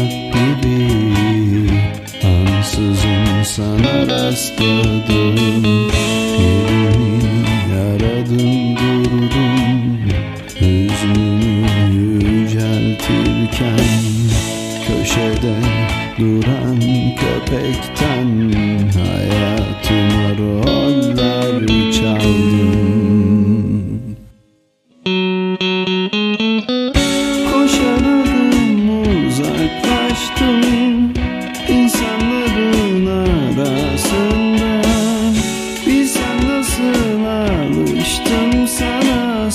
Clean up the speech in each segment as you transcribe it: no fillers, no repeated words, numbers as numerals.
şafak gibi ansızın sana rastladım. Yerini aradım durdum, hüznümü yüceltirken köşede duran köpekten hayatıma roller çaldım. Koşaradım, uzaklaştım insanların arasında. Bilsen nasıl alıştım sana,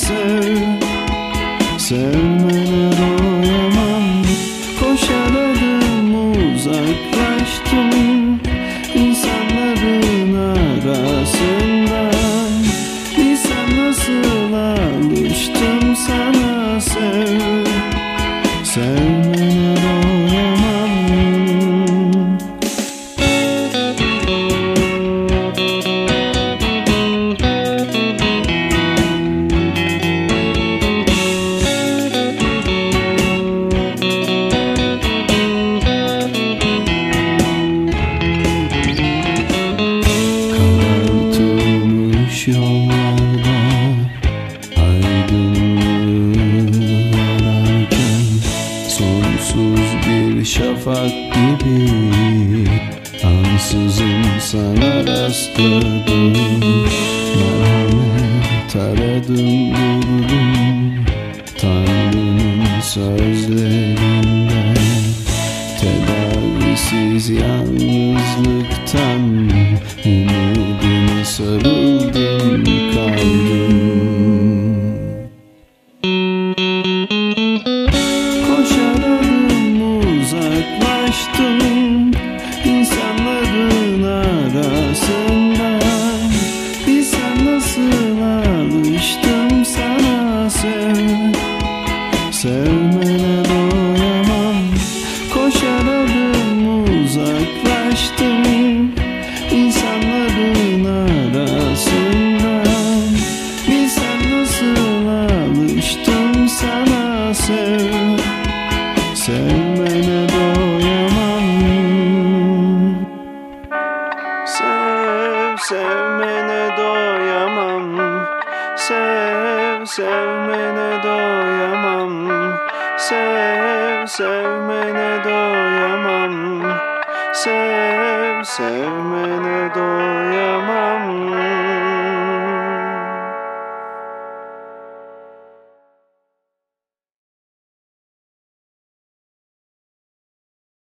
sevmene doyamam. Koşaradım, uzaklaştım insanların arasında. Bilsen nasıl alıştım sana, sevmene doyamam. Karartılmış yollarda aydınlığı ararken sonsuz bir şafak gibi ansızın sana rastladım. Merhamet aradım durdum Tanrı'nın sözlerinde. Tedavisiz yalnızlıktan umuduna sarıldım kaldım. Koşaradım, uzaklaştım insanların arasında. Bilsen nasıl alıştım sana, sevmene doyamam. Koşaradım, uzaklaştım insanların arasında. Bilsen nasıl alıştım sana, sevmene doyamam. Sevmene doyamam. Sevmene doyamam. Sevmene doyamam. Sevmene doyamam.